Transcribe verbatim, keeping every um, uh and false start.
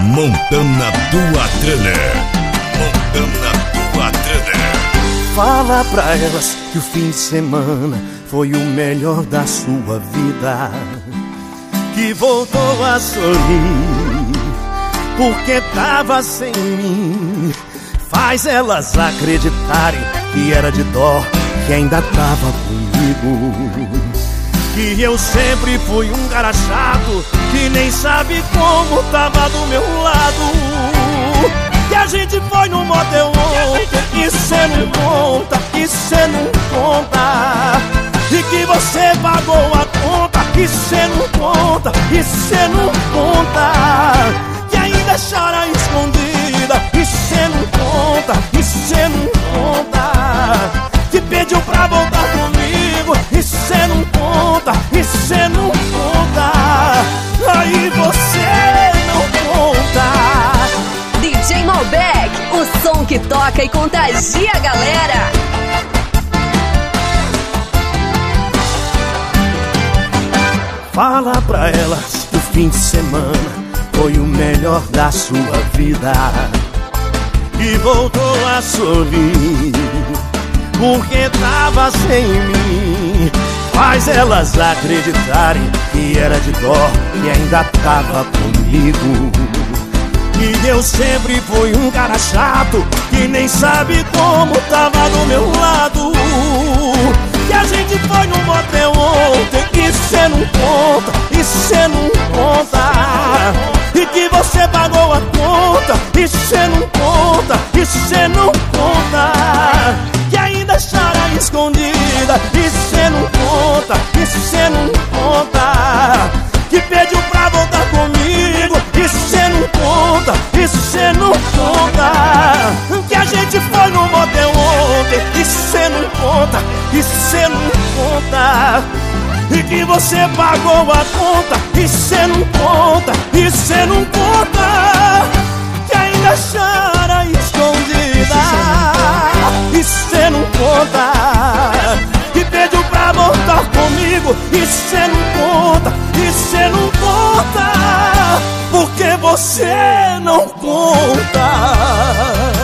Montana do Atraner. Montana do Atraner. Fala pra elas que o fim de semana foi o melhor da sua vida, que voltou a sorrir porque tava sem mim. Faz elas acreditarem que era de dó, que ainda tava comigo, que eu sempre fui um cara chato, que nem sabe como tava do meu lado. Que a gente foi no motel ontem, e cê não conta, e cê não conta. E que você pagou a conta, e cê não conta, e cê não conta. Que ainda chora escondida, e cê não conta, e cê não conta. Que pediu pra voltar comigo, e cê não conta, e cê não conta. Aí você não conta. D J Malbec, o som que toca e contagia a galera. Fala pra elas que o fim de semana foi o melhor da sua vida, que voltou a sorrir porque tava sem mim. Faz elas acreditarem que era de dó, que ainda tava comigo, que eu sempre fui um cara chato, que nem sabe como tava do meu lado. Que a gente foi no motel ontem, e cê não conta, e cê não conta. E que você pagou a conta, e cê não conta, e cê não conta. Que ainda chora escondida, e cê não conta, e cê não conta. Que pediu pra voltar comigo, e cê não conta, e cê não conta. Que a gente foi no motel ontem, e cê não conta, e cê não conta. E que você pagou a conta, e cê não conta, e cê não conta. Que ainda chora escondida, e cê não conta. Que pediu pra voltar comigo, e cê não conta, e cê não conta. Porque você não conta.